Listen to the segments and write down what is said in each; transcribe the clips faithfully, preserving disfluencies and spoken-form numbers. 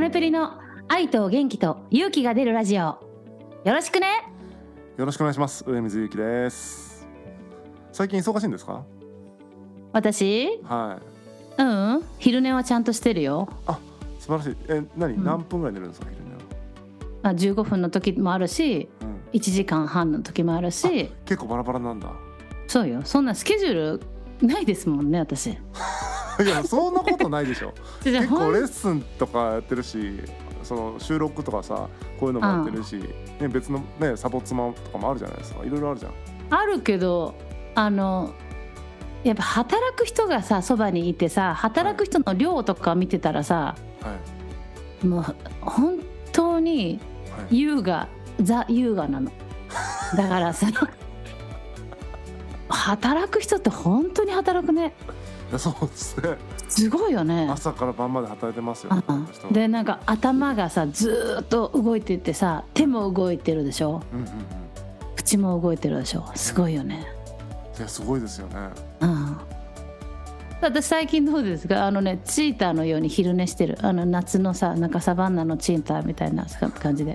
カネプリの愛と元気と勇気が出るラジオ、よろしくね。 よろしくお願いします。上水ゆきです。最近忙しいんですか？ 私、 はい。 うん、昼寝はちゃんとしてるよ。 あ、素晴らしい。え、何、うん、何分ぐらい寝るんですか、昼寝は？ あ、じゅうごふんの時もあるし、うん、いちじかんはんの時もあるし。 結構バラバラなんだ。 そうよ、そんなスケジュールないですもんね、私。いや、そんなことないでしょ。結構レッスンとかやってるし、その収録とかさ、こういうのもやってるし、ね、別のねサボ妻とかもあるじゃないですか。いろいろあるじゃん。あるけど、あのやっぱ働く人がさ、そばにいてさ、働く人の量とか見てたらさ、はい、もう本当に優雅、はい、ザ優雅なの。だからさ働く人って本当に働くね。 そうですね。 すごいよね。 朝から晩まで働いてますよね。 で、なんか頭がさずっと動いてってさ、手も動いてるでしょ、うんうんうん、口も動いてるでしょ。すごいよね。 いや、すごいですよね。 うん。私最近どうですか？あのね、チーターのように昼寝してる。あの夏のさ、なんかサバンナのチーターみたいな感じで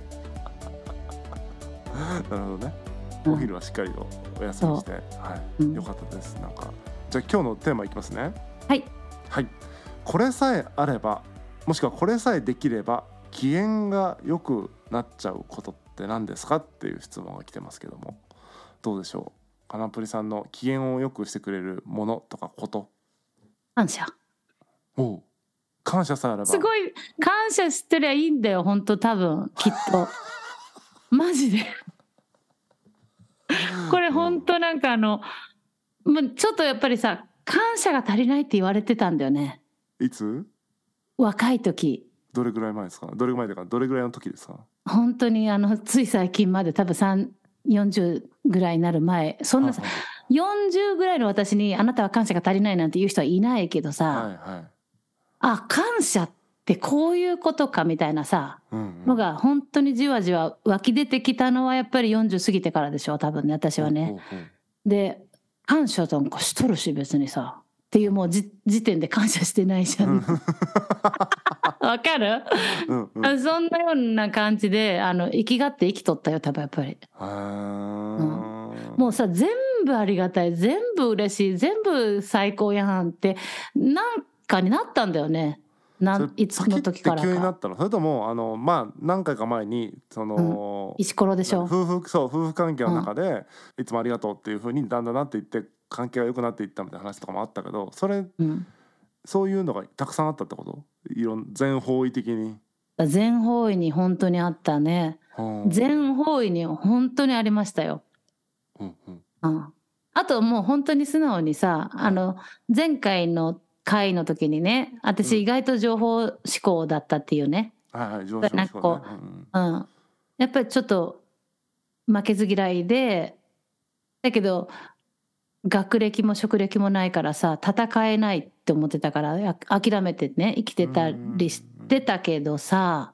なるほどね。お昼はしっかりとお休みして、はい、うん、よかったです。なんかじゃあ今日のテーマいきますね。 はいはい。これさえあれば、もしくはこれさえできれば機嫌が良くなっちゃうことって何ですかっていう質問が来てますけども、どうでしょう。カナプリさんの機嫌を良くしてくれるものとかこと。 感謝。 おう、感謝さえあれば。 すごい感謝してりゃいいんだよ、本当。多分きっとマジでこれ本当なんかあの、もうちょっとやっぱりさ、感謝が足りないって言われてたんだよね。 いつ？ 若い時。 どれぐらい前ですか？どれぐらい前か、どれぐらいの時ですか？ 本当にあのつい最近まで、多分さんじゅう、よんじゅうぐらいになる前、そんなさ、はあ、よんじゅうぐらいの私にあなたは感謝が足りないなんて言う人はいないけどさ、はいはい、あ、感謝ってこういうことかみたいなさ、うんうん、のが本当にじわじわ湧き出てきたのはやっぱりよんじゅう過ぎてからでしょ、多分ね、私はね。ほうほうほう。で、感謝なんかしとるし別にさっていう、もうじ時点で感謝してないじゃんわかる、うんうん、そんなような感じであの生きがって生きとったよ、多分やっぱり。うん、もうさ、全部ありがたい、全部嬉しい、全部最高やんってなんかになったんだよね。なんいつの時からか。 急になったの？それともあの、まあ、何回か前にその、 うん、石ころでしょ。 夫婦、そう、夫婦関係の中で、うん、いつもありがとうっていう風にだんだんなっていって関係が良くなっていったみたいな話とかもあったけど、それ、うん、そういうのがたくさんあったってこと？いろん全方位的に。 全方位に本当にあったね。全方位に本当にありましたよ。うんうんうん、あともう本当に素直にさ、あの前回の回の時にね、私意外と情報思考だったっていうね、 うん、はいはい、情報思考ね、 うんうん、やっぱりちょっと負けず嫌いで、だけど学歴も職歴もないからさ、戦えないって思ってたから諦めてね生きてたりしてたけどさ、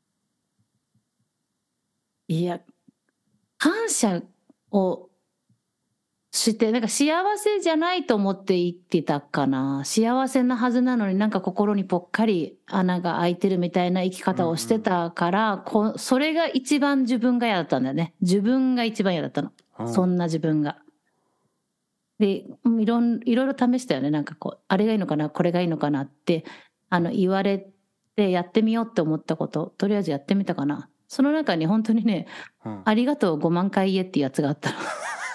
いや感謝をして、なんか幸せじゃないと思って生きてたかな。幸せなはずなのになんか心にぽっかり穴が開いてるみたいな生き方をしてたから、うんうん、こそれが一番自分が嫌だったんだよね。自分が一番嫌だったの、うん、そんな自分が。でいろんいろいろ試したよね。なんかこう、あれがいいのかな、これがいいのかなってあの言われてやってみようって思ったこと、とりあえずやってみたかな。その中に本当にね、うん、ありがとうごまんかい言えっていうやつがあったの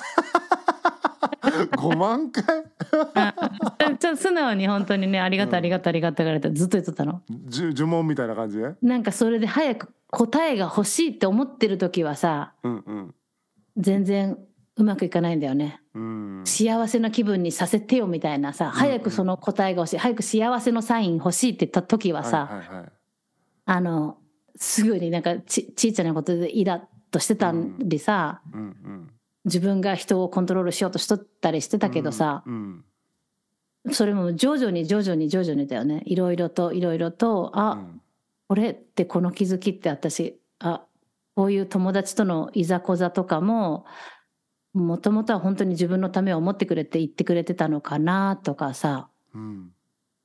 ごまんかいちょっと素直に本当にね、ありがとうありがとうありがとうってずっと言ってたの。 呪文みたいな感じで、 なんかそれで早く答えが欲しいって思ってる時はさ、うんうん、全然うまくいかないんだよね、うん、幸せな気分にさせてよみたいなさ、早くその答えが欲しい、うんうん、早く幸せのサイン欲しいって言った時はさ、はいはいはい、あのすぐになんかちちいちゃなことでイラッとしてたりさ、うんうんうん、自分が人をコントロールしようとしとったりしてたけどさ、うんうん、それも徐々に徐々に徐々にだよね。いろいろといろいろと、あ、うん、これってこの気づきって私、あ、こういう友達とのいざこざとかももともとは本当に自分のためを思ってくれて言ってくれてたのかなとかさ、うん、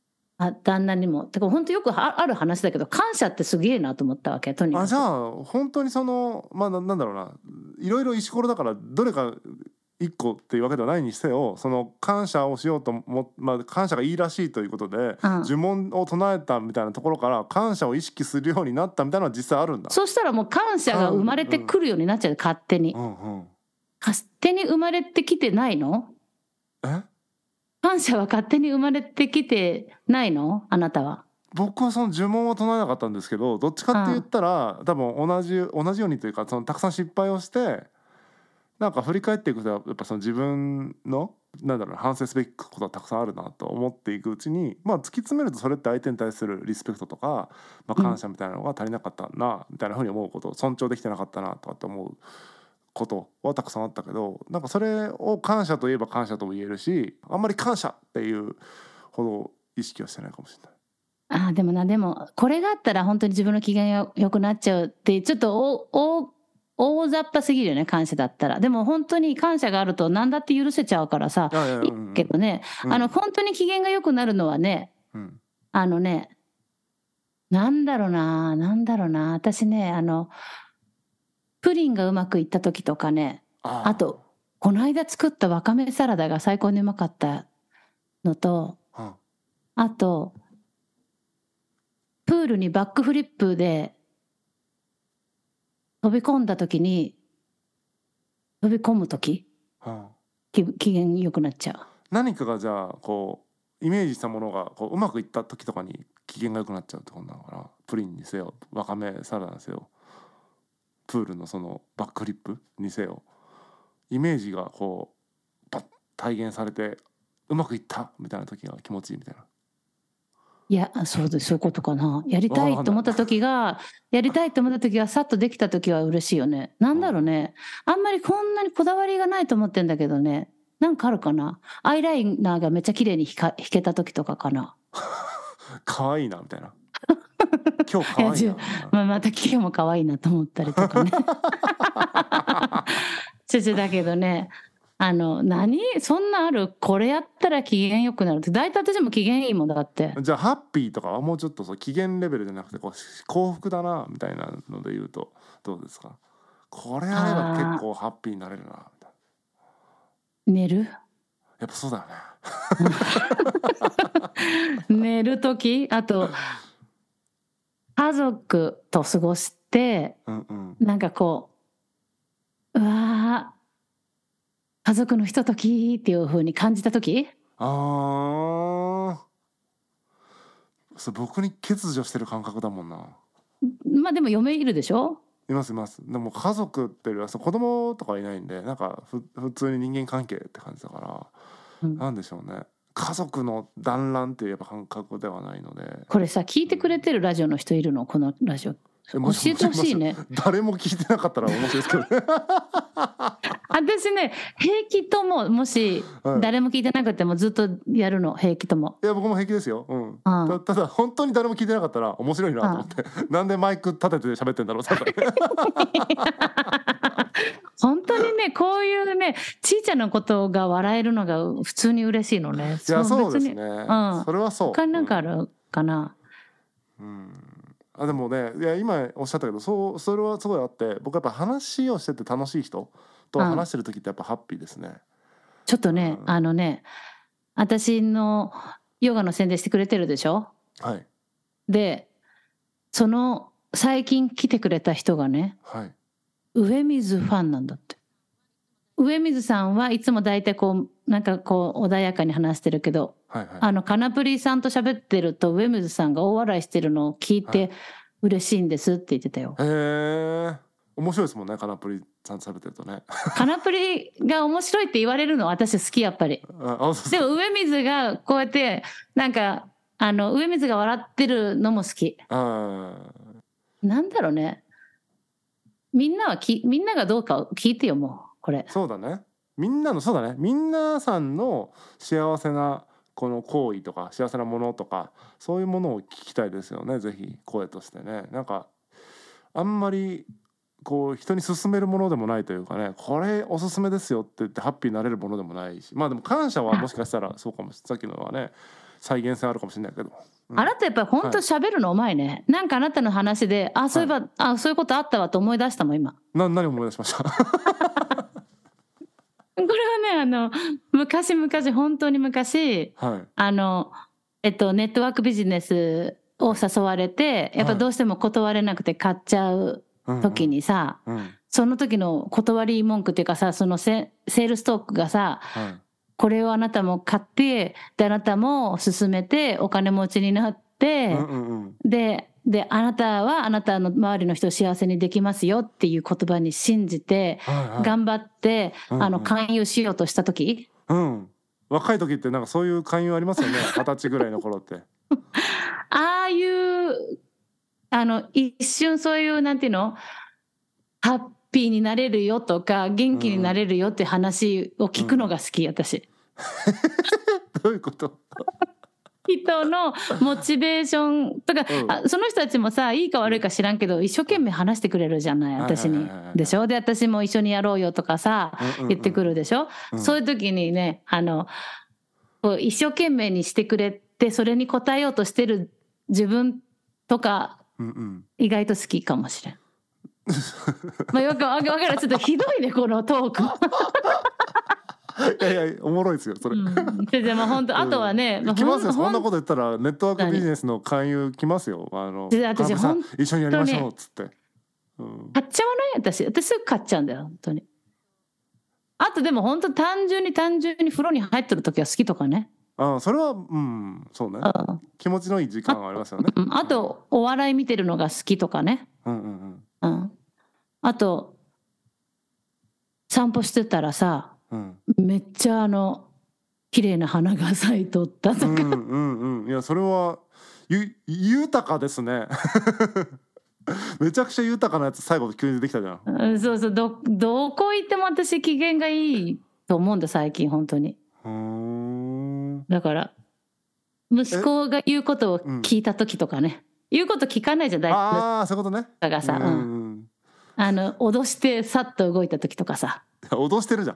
あ旦那にも。だから本当よくある話だけど、感謝ってすげえなと思ったわけ、とにかく。 あじゃあ本当にそのまあな、なんだろうな、いろいろ石ころだからどれか一個っていうわけではないにせよ、その感謝をしようとも、まあ、感謝がいいらしいということで、うん、呪文を唱えたみたいなところから感謝を意識するようになったみたいなのは実際あるんだ。 そしたらもう感謝が生まれてくるようになっちゃう、うん、勝手に、うんうん、勝手に生まれてきてないの？ え？ 感謝は勝手に生まれてきてないの？あなたは。 僕はその呪文を唱えなかったんですけど、どっちかって言ったら、うん、多分同じ同じようにというか、そのたくさん失敗をしてなんか振り返っていくとやっぱその自分のなんだろう反省すべきことはたくさんあるなと思っていくうちに、まあ突き詰めるとそれって相手に対するリスペクトとか、まあ、感謝みたいなのが足りなかったなみたいなふうに思うこと、尊重できてなかったなとかって思うことはたくさんあったけど、なんかそれを感謝といえば感謝とも言えるし、あんまり感謝っていうほど意識はしてないかもしれない。 ああでもな、でもこれがあったら本当に自分の機嫌が良くなっちゃうってちょっとおお大雑把すぎるよね、感謝だったら。でも本当に感謝があると何だって許せちゃうからさ、いやいや、いいけどね、うん、あの本当に機嫌が良くなるのはね、うん、あのね、なんだろうな、なんだろうな、私ね、あのプリンがうまくいった時とかね、あ, あとこの間作ったわかめサラダが最高にうまかったのと、うん、あとプールにバックフリップで飛び込んだ時に飛び込む時、うん、気, 機嫌良くなっちゃう。 何かがじゃあこうイメージしたものがこううまくいった時とかに機嫌が良くなっちゃうってことなのかな。プリンにせよわかめサラダにせよプールのそのバックフリップにせよ、イメージがこうバッ体現されてうまくいったみたいな時が気持ちいいみたいな。 いやそうです、そういうことかな。やりたいと思った時がやりたいと思った時がさっとできた時は嬉しいよね。なんだろうね、あんまりこんなにこだわりがないと思ってんだけどね。なんかあるかな。アイライナーがめっちゃ綺麗に引か引けた時とかかな。 可愛いなみたいな。今日可愛いな。 まあ、また今日も可愛いなと思ったりとかね。ちょちょだけどね、あの何そんなある？これやったら機嫌良くなるって。大体私も機嫌いいもんだって。 じゃあハッピーとかはもうちょっとそう機嫌レベルじゃなくてこう幸福だなみたいなので言うとどうですか？これあれば結構ハッピーになれるなみたいな。寝る？ やっぱそうだよね。寝る時、あと家族と過ごして、うんうん、なんかこううわ家族のひとときっていう風に感じた時、 あそれ僕に欠如してる感覚だもんな。 まあでも嫁いるでしょ。 いますいます。でも家族っていうよりは子供とかいないんで、なんかふ普通に人間関係って感じだから、うん、なんでしょうね、家族の団らんっていうやっぱ感覚ではないので。これさ聞いてくれてるラジオの人いるの？このラジオ教えてほしいね。 誰も聞いてなかったら面白いですけどね。 私ね平気とも、もし誰も聞いてなくてもずっとやるの、平気とも。 いや僕も平気ですよ、うん、た, ただ本当に誰も聞いてなかったら面白いなと思ってなんでマイク立てて喋ってんだろう本当にねこういうねちいちゃなことが笑えるのが普通に嬉しいのね。 いやそうですね、うん、それはそう。 他になんかあるかな。 うん、うんあでもね、いや今おっしゃったけど、そうそれはすごいあって、僕やっぱ話をしてて楽しい人と話してる時ってやっぱハッピーですね、うん、 ちょっとね、うん、あのね私のヨガの宣伝してくれてるでしょ。 はい。 でその最近来てくれた人がね、はい、上水ファンなんだって。上水さんはいつも大体こうなんかこう穏やかに話してるけど、はいはい、あのカナプリさんと喋ってると上水さんが大笑いしてるのを聞いて嬉しいんですって言ってたよ。 はい、へえ面白いですもんね、カナプリさんと喋ってるとね。 カナプリが面白いって言われるの私好きやっぱり。ああそうそう。でも上水がこうやってなんかあの上水が笑ってるのも好き。あなんだろうね、みんなはきみんながどうか聞いてよもうこれ。 そうだね、みんなのそうだねみんなさんの幸せなこの行為とか幸せなものとかそういうものを聞きたいですよね、ぜひ声としてね。なんかあんまりこう人に勧めるものでもないというかね、これおすすめですよって言ってハッピーになれるものでもないし、まあでも感謝はもしかしたらそうかもしれない。さっきのはね再現性あるかもしれないけど、 うん、あなたやっぱり本当喋るのうまいね、はい、なんかあなたの話であそういえば、はい、あそういうことあったわと思い出したもん今。 な何思い出しましたこれはねあの昔々本当に昔、はい、あのえっとネットワークビジネスを誘われてやっぱどうしても断れなくて買っちゃう時にさ、うんうんうん、その時の断り文句っていうかさそのセ、セールストークがさ、はい、これをあなたも買ってであなたも勧めてお金持ちになって、うんうんうん、でであなたはあなたの周りの人を幸せにできますよっていう言葉に信じて、はいはい、頑張って、うんうん、あの勧誘しようとした時、 うん、若い時ってなんかそういう勧誘ありますよね二十歳ぐらいの頃ってああいうあの一瞬そういうなんていうのハッピーになれるよとか元気になれるよって話を聞くのが好き、うん、私どういうこと人のモチベーションとか、うん、あその人たちもさいいか悪いか知らんけど一生懸命話してくれるじゃない私にでしょ。で私も一緒にやろうよとかさ、うんうんうん、言ってくるでしょ、うん、そういう時にねあのこう一生懸命にしてくれてそれに応えようとしてる自分とか、うんうん、意外と好きかもしれんまあよく分かるちょっとひどいねこのトークいやいやおもろいですよそれ、うん、 でも本当あとはね、 うんまあ、来ますよそんなこと言ったらネットワークビジネスの勧誘来ますよあの私さん一緒にやりましょうっつって、 うん、買っちゃわない私私すぐ買っちゃうんだよ本当に。あとでも本当単純に単純に風呂に入ってる時は好きとかね。 ああそれはうんそうね気持ちのいい時間はありますよね。 あ, あとお笑い見てるのが好きとかね、うんうんうんうん、あと散歩してたらさ、うん、めっちゃあの綺麗な花が咲いとったとか、うんうんうん、いやそれはゆ豊かですねめちゃくちゃ豊かなやつ最後急に出てきたじゃん、 うん、そうそう ど, どこ行っても私機嫌がいいと思うんだ最近本当に。うーんだから息子が言うことを聞いた時とかね、うん、言うこと聞かないじゃん大体ああそういうことねだからさ、うんうん、あの脅してさっと動いた時とかさ脅してるじゃん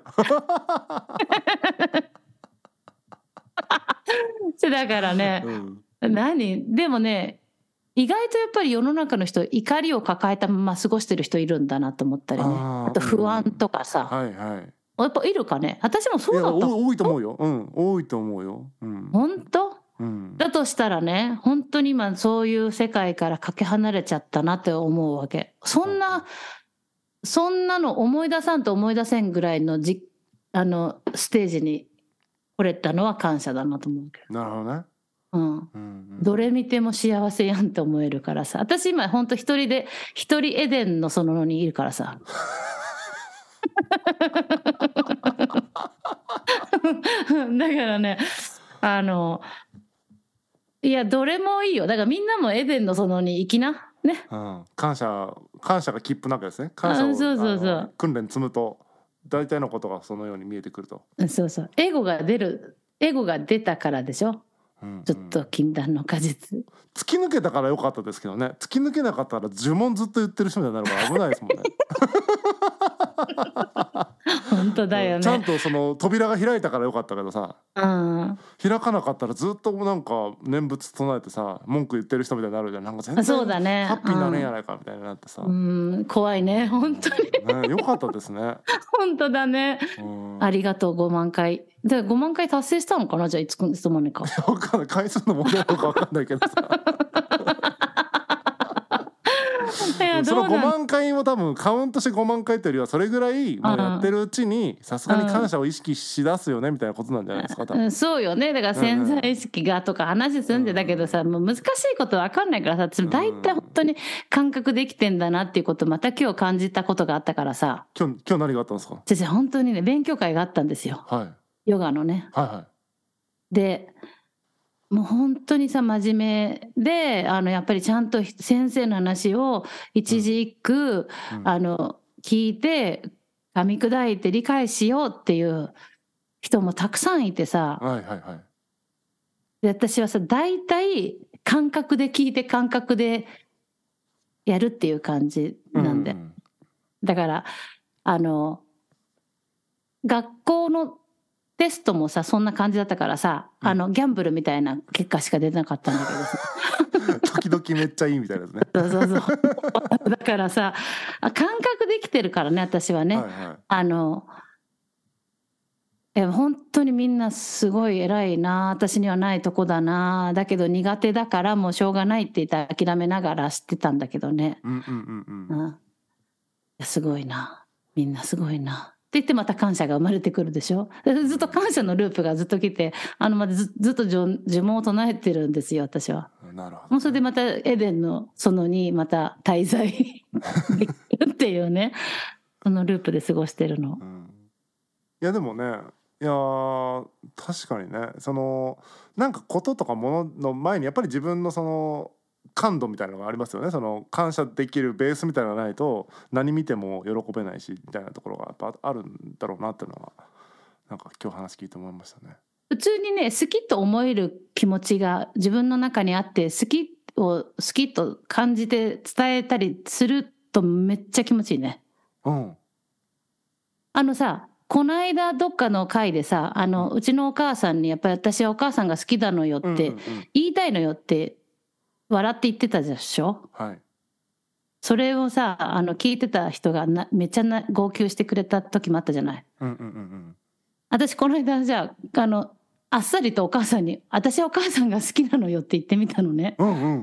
だからね、うん、何でもね意外とやっぱり世の中の人怒りを抱えたまま過ごしてる人いるんだなと思ったりね あ, あと不安とかさ、うんはいはい、やっぱいるかね私もそうだった。いや多いと思うよ、うん、多いと思うよ、うん、 本当、うん、だとしたらね本当に今そういう世界からかけ離れちゃったなって思うわけ。そんな、うん、そんなの思い出さんと思い出せんぐらいのじあのステージに来れたのは感謝だなと思うけど。 なるほどね、 うんうんうん、どれ見ても幸せやんって思えるからさ私今本当一人で一人エデンの園にいるからさだからねあのいやどれもいいよだからみんなもエデンの園に行きなね、 うん、感謝感謝が切符なわけですね。感謝をそうそうそう訓練積むと大体のことがそのように見えてくると。 そうそうエゴが出るエゴが出たからでしょ、うんうん、ちょっと禁断の果実突き抜けたから良かったですけどね突き抜けなかったら呪文ずっと言ってる人みたいになるから危ないですもんね本当だよね。 ちゃんとその扉が開いたからよかったけどさ、うん、開かなかったらずっとなんか念仏唱えてさ文句言ってる人みたいになるじゃん。なんか全然そうだね、 ハッピーになれんやないかみたいになってさ、 うん、怖いね本当に、 ね、よかったですね本当だね、うん、ありがとうごまんかいでごまんかい達成したのかなじゃあいついつまでか分かんない回数の問題なのか分かんないけどさそのごまんかいも多分カウントしてごまんかいというよりはそれぐらいもうやってるうちにさすがに感謝を意識しだすよねみたいなことなんじゃないですか多分、 うん、そうよねだから潜在意識がとか話すんでだけどさ、もう難しいこと分かんないからさ私も大体本当に感覚できてんだなっていうことまた今日感じたことがあったからさ。 今日、今日何があったんですか。 先生本当にね勉強会があったんですよ、はい、ヨガのね、はいはい、でもう本当にさ真面目であのやっぱりちゃんと先生の話を一字一句、うんうん、あの聞いて噛み砕いて理解しようっていう人もたくさんいてさ、はいはいはい、で私はさ大体感覚で聞いて感覚でやるっていう感じなんで、うんうん、だからあの学校のテストもさそんな感じだったからさ、あのギャンブルみたいな結果しか出てなかったんだけどさ時々めっちゃいいみたいなですねそうそうそうだからさ感覚できてるからね私はね、はいはい、あのいや本当にみんなすごい偉いな、私にはないとこだな、だけど苦手だからもうしょうがないって言って諦めながら知ってたんだけどね、うんうんうんうん、うん、いやすごいな、みんなすごいなって言ってまた感謝が生まれてくるでしょ。ずっと感謝のループがずっと来て、あのまで ず, ずっと呪文を唱えてるんですよ私は。なるほど、ね、もうそれでまたエデンの園にまた滞在できるっていうねそのループで過ごしてるの、うん、 いやでもね、いや確かにね、そのなんかこととかものの前にやっぱり自分のその感度みたいなのがありますよね。その感謝できるベースみたいなのがないと何見ても喜べないしみたいなところがやっぱあるんだろうなっていうのはなんか今日話聞いて思いましたね。 普通にね好きと思える気持ちが自分の中にあって好きを好きと感じて伝えたりするとめっちゃ気持ちいいね。うん。あのさこの間どっかの回でさあの、うん、うちのお母さんにやっぱり私はお母さんが好きなのよって言いたいのよって笑って言ってたでしょ、はい、それをさあの聞いてた人がなめっちゃな号泣してくれた時もあったじゃない、うんうんうんうん、私この間じゃあ、 あのあっさりとお母さんに私はお母さんが好きなのよって言ってみたのね、うんうん、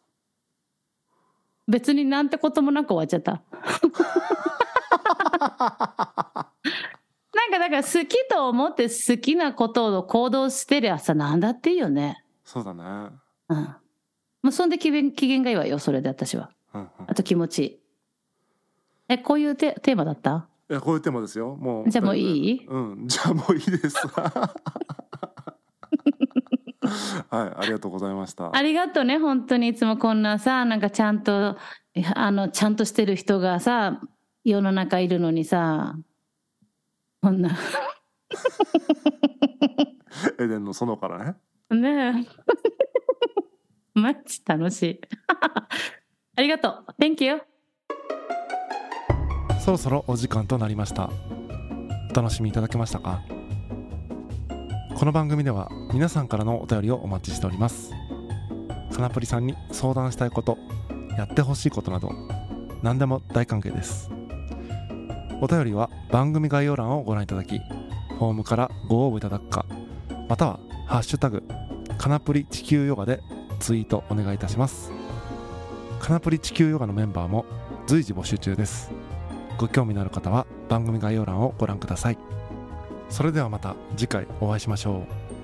別になんてこともなく終わっちゃったなんかだから好きと思って好きなことを行動してりゃさなんだっていいよね。 そうだね、 うん、もうそんで機嫌、機嫌がいいわよそれで私は、うんうん、あと気持ちいい。えこういうテーマだった？ いやこういうテーマですよ。もうじゃあもういい？ うんじゃあもういいですはいありがとうございました。 ありがとうね本当にいつもこんなさなんかちゃんとあのちゃんとしてる人がさ世の中いるのにさこんなエデンの園からねねえマジ楽しいありがとう Thank you。 そろそろお時間となりました。お楽しみいただけましたか？この番組では皆さんからのお便りをお待ちしております。カナプリさんに相談したいこと、やってほしいことなど何でも大歓迎です。お便りは番組概要欄をご覧いただき、フォームからご応募いただくか、またはハッシュタグカナプリ地球ヨガでツイートお願いいたします。カナプリ地球ヨガのメンバーも随時募集中です。ご興味のある方は番組概要欄をご覧ください。それではまた次回お会いしましょう。